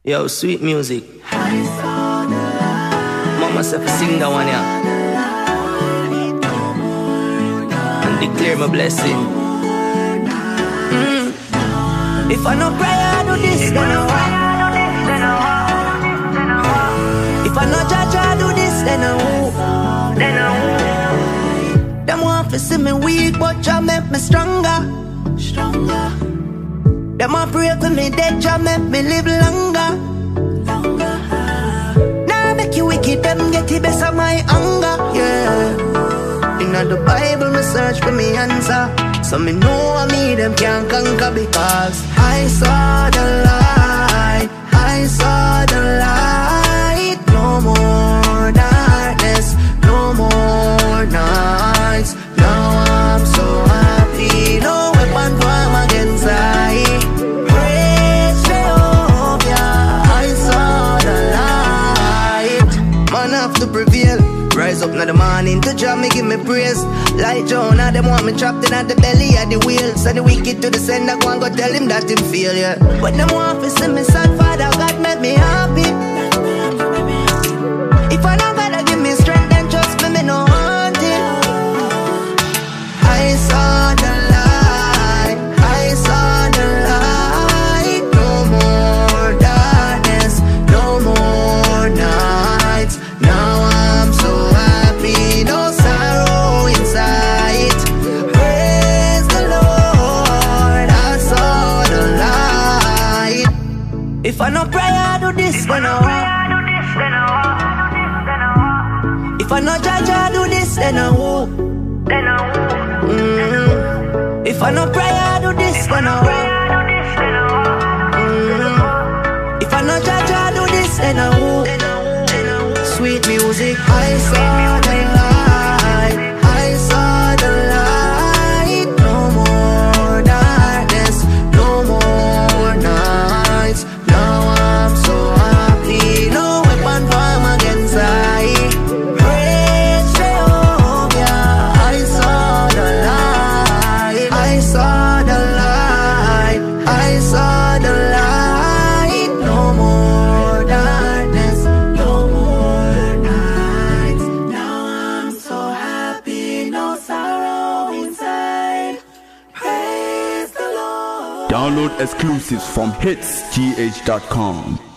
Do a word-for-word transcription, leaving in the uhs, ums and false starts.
Yo, sweet music. Mama said to sing that one, yeah. And declare my blessing. Mm. If I no pray, I do this, then I walk. If I no judge, I do this, then I walk. Then I walk. Them want to see me weak, but Jah make me stronger. Stronger. Them want pray for me dead, Jah make me live longer. Longer. Now make you wicked, them get the best of my anger. Yeah. In the Bible, me search for me answer. So me know I me them can't conquer, because I saw the light. I saw the light. No more darkness, no more nights. Now I'm so happy. No weapon form against I. Praise Jehovah. I saw the light. Man have to prevail. Rise up in the morning to Jah, me give me praise. Like Jonah, them want me trapped in at the belly of the whale. So the wicked to the sender, go and go tell him that him fail, yeah. But them want to see me sad, Father God make me happy. If I not gotta give me strength, then trust me, me no want it. I saw the light, I saw the light. No more darkness, no more nights. Now I'm so happy, no sorrow inside. Praise the Lord, I saw the light. If I no pray, I do this, then I walk. If I no judge, I do this, then I walk. Mm-hmm. If I no pray, I do this, then I walk. Mm-hmm. If I no judge, I do this, then I walk. Sweet music, I saw the light. I saw the light. No more darkness, no more nights. Now I'm so happy. No weapon form against I. Praise Jehovah. I saw the light. I saw the light. I saw the light. No more darkness, no more nights. Now I'm so happy, no sorrow inside. Praise the Lord. Download exclusives from hits g h dot com.